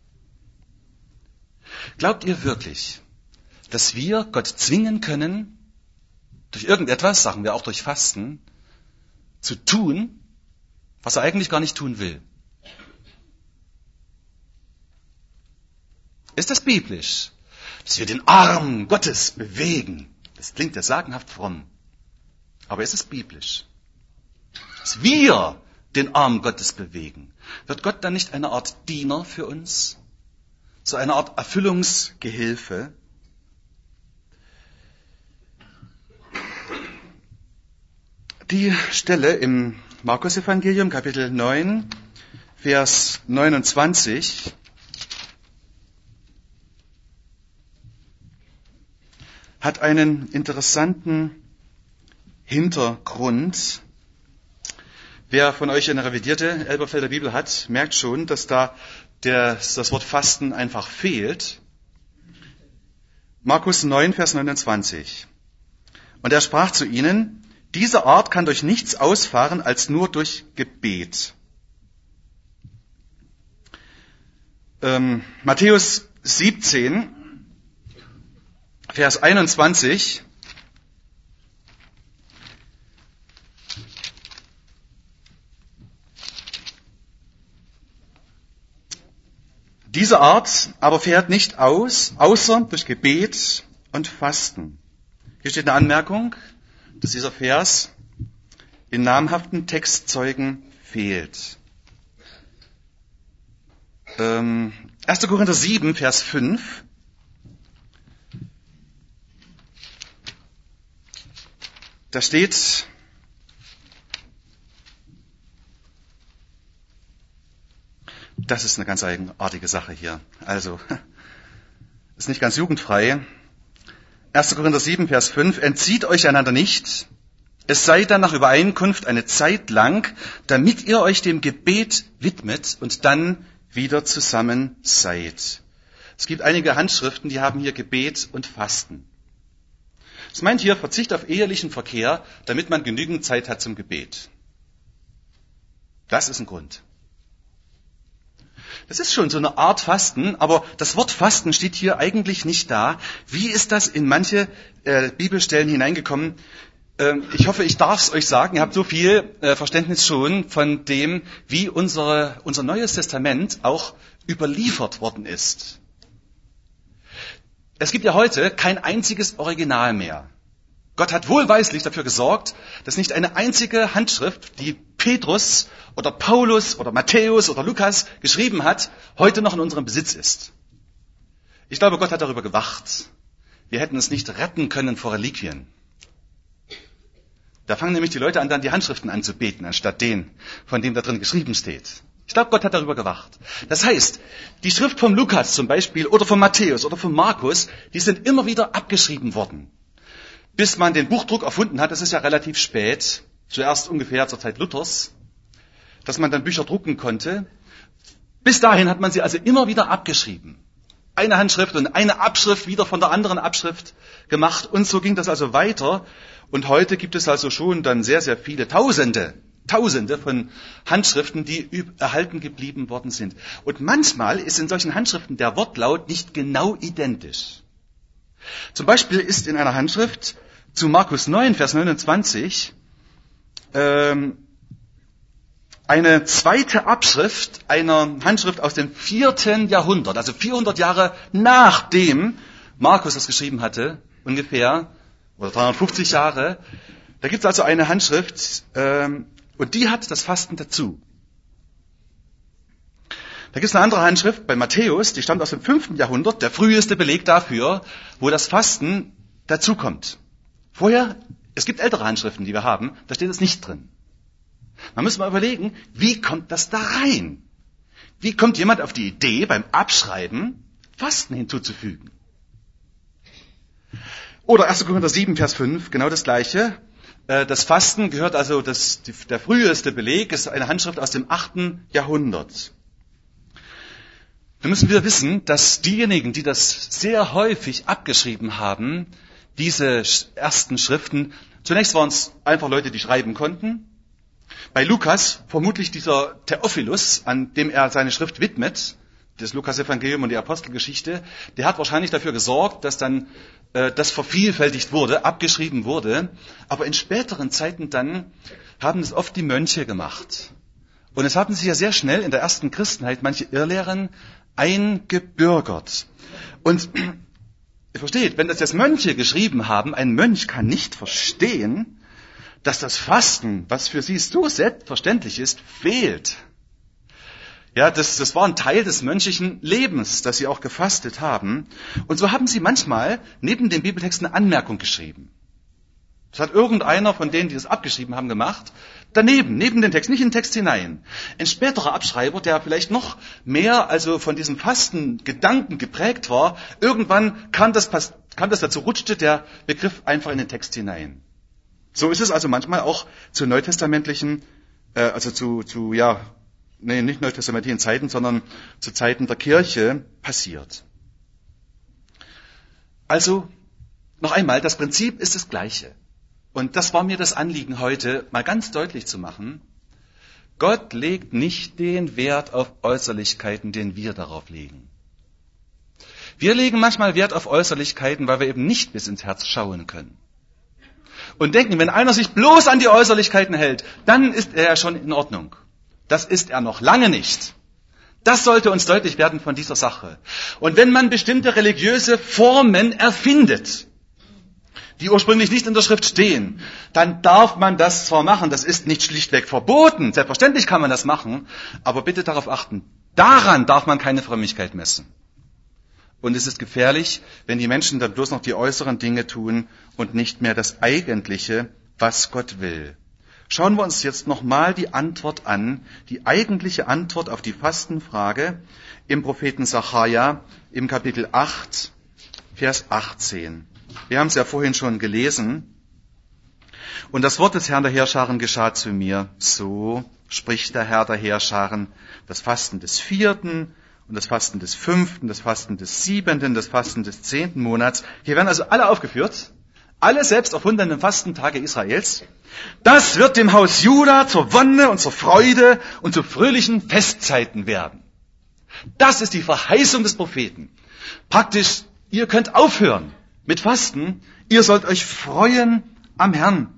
S2: Glaubt ihr wirklich, dass wir Gott zwingen können, durch irgendetwas, sagen wir auch durch Fasten, zu tun, was er eigentlich gar nicht tun will. Ist das biblisch, dass wir den Arm Gottes bewegen? Das klingt ja sagenhaft fromm. Aber ist es biblisch? Dass wir den Arm Gottes bewegen. Wird Gott dann nicht eine Art Diener für uns? So eine Art Erfüllungsgehilfe? Die Stelle im Markus-Evangelium, Kapitel neun, Vers neunundzwanzig, hat einen interessanten Hintergrund. Wer von euch eine revidierte Elberfelder Bibel hat, merkt schon, dass da der, das Wort Fasten einfach fehlt. Markus neun, Vers neunundzwanzig. Und er sprach zu ihnen: Diese Art kann durch nichts ausfahren als nur durch Gebet. Ähm, Matthäus siebzehn, Vers einundzwanzig. Diese Art aber fährt nicht aus, außer durch Gebet und Fasten. Hier steht eine Anmerkung, dass dieser Vers in namhaften Textzeugen fehlt. Ähm, erster Korinther sieben, Vers fünf. Da steht: Das ist eine ganz eigenartige Sache hier. Also, ist nicht ganz jugendfrei. erster Korinther sieben, Vers fünf. Entzieht euch einander nicht, es sei dann nach Übereinkunft eine Zeit lang, damit ihr euch dem Gebet widmet und dann wieder zusammen seid. Es gibt einige Handschriften, die haben hier Gebet und Fasten. Es meint hier Verzicht auf ehelichen Verkehr, damit man genügend Zeit hat zum Gebet. Das ist ein Grund. Das ist schon so eine Art Fasten, aber das Wort Fasten steht hier eigentlich nicht da. Wie ist das in manche äh, Bibelstellen hineingekommen? Ähm, ich hoffe, ich darf es euch sagen. Ihr habt so viel äh, Verständnis schon von dem, wie unsere, unser Neues Testament auch überliefert worden ist. Es gibt ja heute kein einziges Original mehr. Gott hat wohlweislich dafür gesorgt, dass nicht eine einzige Handschrift, die Petrus oder Paulus oder Matthäus oder Lukas geschrieben hat, heute noch in unserem Besitz ist. Ich glaube, Gott hat darüber gewacht. Wir hätten es nicht retten können vor Reliquien. Da fangen nämlich die Leute an, dann die Handschriften anzubeten, anstatt den, von dem da drin geschrieben steht. Ich glaube, Gott hat darüber gewacht. Das heißt, die Schrift vom Lukas zum Beispiel oder von Matthäus oder von Markus, die sind immer wieder abgeschrieben worden. Bis man den Buchdruck erfunden hat, das ist ja relativ spät, zuerst ungefähr zur Zeit Luthers, dass man dann Bücher drucken konnte. Bis dahin hat man sie also immer wieder abgeschrieben. Eine Handschrift und eine Abschrift wieder von der anderen Abschrift gemacht. Und so ging das also weiter. Und heute gibt es also schon dann sehr, sehr viele Tausende, Tausende von Handschriften, die erhalten geblieben worden sind. Und manchmal ist in solchen Handschriften der Wortlaut nicht genau identisch. Zum Beispiel ist in einer Handschrift zu Markus neun, Vers neunundzwanzig, ähm, eine zweite Abschrift einer Handschrift aus dem vierten Jahrhundert, also vierhundert Jahre nachdem Markus das geschrieben hatte, ungefähr, oder dreihundertfünfzig Jahre. Da gibt es also eine Handschrift, ähm, und die hat das Fasten dazu. Da gibt es eine andere Handschrift bei Matthäus, die stammt aus dem fünften Jahrhundert, der früheste Beleg dafür, wo das Fasten dazukommt. Vorher, es gibt ältere Handschriften, die wir haben, da steht es nicht drin. Man muss mal überlegen, wie kommt das da rein? Wie kommt jemand auf die Idee, beim Abschreiben Fasten hinzuzufügen? Oder erster Korinther sieben, Vers fünf, genau das Gleiche. Das Fasten gehört also, das, der früheste Beleg ist eine Handschrift aus dem achten Jahrhundert. Wir müssen wieder wissen, dass diejenigen, die das sehr häufig abgeschrieben haben, diese ersten Schriften, zunächst waren es einfach Leute, die schreiben konnten. Bei Lukas vermutlich dieser Theophilus, an dem er seine Schrift widmet, das Lukas-Evangelium und die Apostelgeschichte, der hat wahrscheinlich dafür gesorgt, dass dann äh, das vervielfältigt wurde, abgeschrieben wurde. Aber in späteren Zeiten dann haben es oft die Mönche gemacht. Und es haben sich ja sehr schnell in der ersten Christenheit manche Irrlehren eingebürgert. Und ihr versteht, wenn das jetzt Mönche geschrieben haben, ein Mönch kann nicht verstehen, dass das Fasten, was für sie so selbstverständlich ist, fehlt. Ja, das, das war ein Teil des mönchischen Lebens, dass sie auch gefastet haben. Und so haben sie manchmal neben dem Bibeltext eine Anmerkung geschrieben. Das hat irgendeiner von denen, die das abgeschrieben haben, gemacht. Daneben, neben den Text, nicht in den Text hinein. Ein späterer Abschreiber, der vielleicht noch mehr also von diesem Fastengedanken geprägt war, irgendwann kam das, kam das dazu, rutschte der Begriff einfach in den Text hinein. So ist es also manchmal auch zu neutestamentlichen, äh, also zu, zu, ja, nee, nicht neutestamentlichen Zeiten, sondern zu Zeiten der Kirche passiert. Also, noch einmal, das Prinzip ist das gleiche. Und das war mir das Anliegen heute, mal ganz deutlich zu machen. Gott legt nicht den Wert auf Äußerlichkeiten, den wir darauf legen. Wir legen manchmal Wert auf Äußerlichkeiten, weil wir eben nicht bis ins Herz schauen können. Und denken, wenn einer sich bloß an die Äußerlichkeiten hält, dann ist er ja schon in Ordnung. Das ist er noch lange nicht. Das sollte uns deutlich werden von dieser Sache. Und wenn man bestimmte religiöse Formen erfindet, die ursprünglich nicht in der Schrift stehen, dann darf man das zwar machen, das ist nicht schlichtweg verboten, selbstverständlich kann man das machen, aber bitte darauf achten, daran darf man keine Frömmigkeit messen. Und es ist gefährlich, wenn die Menschen dann bloß noch die äußeren Dinge tun und nicht mehr das Eigentliche, was Gott will. Schauen wir uns jetzt nochmal die Antwort an, die eigentliche Antwort auf die Fastenfrage im Propheten Sacharja im Kapitel acht, Vers achtzehn. Wir haben es ja vorhin schon gelesen. Und das Wort des Herrn der Heerscharen geschah zu mir. So spricht der Herr der Heerscharen, das Fasten des vierten und das Fasten des fünften, das Fasten des siebenten, das Fasten des zehnten Monats. Hier werden also alle aufgeführt. Alle selbst erfundenen Fastentage Israels. Das wird dem Haus Juda zur Wonne und zur Freude und zu fröhlichen Festzeiten werden. Das ist die Verheißung des Propheten. Praktisch, ihr könnt aufhören mit Fasten. Ihr sollt euch freuen am Herrn.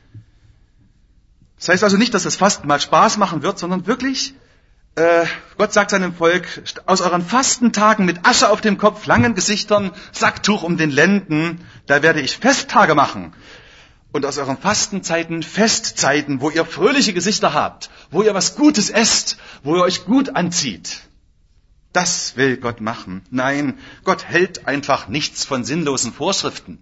S2: Das heißt also nicht, dass das Fasten mal Spaß machen wird, sondern wirklich, äh, Gott sagt seinem Volk, aus euren Fastentagen mit Asche auf dem Kopf, langen Gesichtern, Sacktuch um den Lenden, da werde ich Festtage machen. Und aus euren Fastenzeiten Festzeiten, wo ihr fröhliche Gesichter habt, wo ihr was Gutes esst, wo ihr euch gut anzieht. Das will Gott machen. Nein, Gott hält einfach nichts von sinnlosen Vorschriften.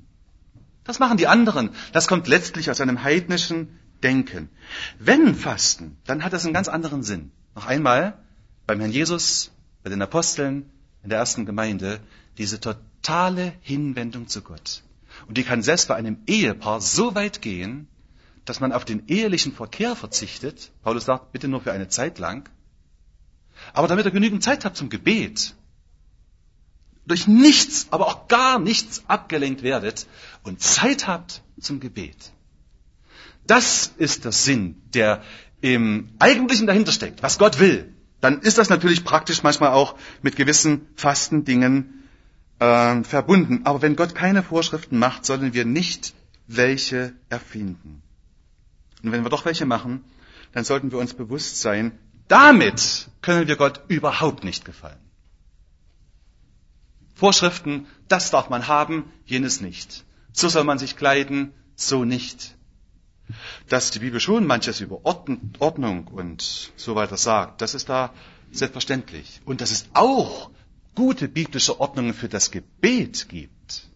S2: Das machen die anderen. Das kommt letztlich aus einem heidnischen Denken. Wenn Fasten, dann hat das einen ganz anderen Sinn. Noch einmal, beim Herrn Jesus, bei den Aposteln, in der ersten Gemeinde, diese totale Hinwendung zu Gott. Und die kann selbst bei einem Ehepaar so weit gehen, dass man auf den ehelichen Verkehr verzichtet. Paulus sagt, bitte nur für eine Zeit lang. Aber damit ihr genügend Zeit habt zum Gebet, durch nichts, aber auch gar nichts abgelenkt werdet und Zeit habt zum Gebet. Das ist der Sinn, der im Eigentlichen dahinter steckt, was Gott will. Dann ist das natürlich praktisch manchmal auch mit gewissen Fastendingen äh, verbunden. Aber wenn Gott keine Vorschriften macht, sollen wir nicht welche erfinden. Und wenn wir doch welche machen, dann sollten wir uns bewusst sein, damit können wir Gott überhaupt nicht gefallen. Vorschriften, das darf man haben, jenes nicht. So soll man sich kleiden, so nicht. Dass die Bibel schon manches über Ordnung und so weiter sagt, das ist da selbstverständlich. Und dass es auch gute biblische Ordnungen für das Gebet gibt.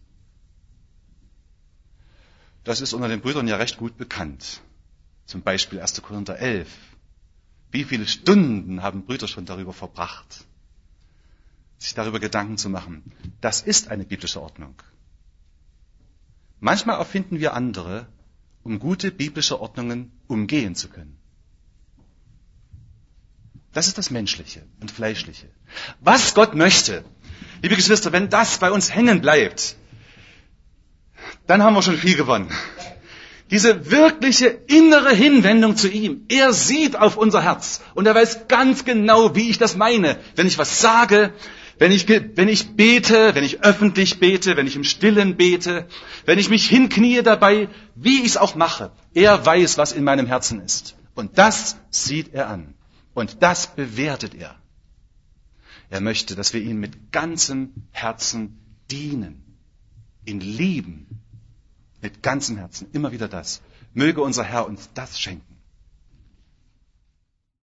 S2: Das ist unter den Brüdern ja recht gut bekannt. Zum Beispiel erster Korinther elf. Wie viele Stunden haben Brüder schon darüber verbracht, sich darüber Gedanken zu machen. Das ist eine biblische Ordnung. Manchmal erfinden wir andere, um gute biblische Ordnungen umgehen zu können. Das ist das Menschliche und Fleischliche. Was Gott möchte, liebe Geschwister, wenn das bei uns hängen bleibt, dann haben wir schon viel gewonnen. Diese wirkliche innere Hinwendung zu ihm. Er sieht auf unser Herz und er weiß ganz genau, wie ich das meine. Wenn ich was sage, wenn ich, wenn ich bete, wenn ich öffentlich bete, wenn ich im Stillen bete, wenn ich mich hinknie dabei, wie ich es auch mache. Er weiß, was in meinem Herzen ist. Und das sieht er an. Und das bewertet er. Er möchte, dass wir ihn mit ganzem Herzen dienen, ihn lieben. Mit ganzem Herzen, immer wieder das. Möge unser Herr uns das schenken.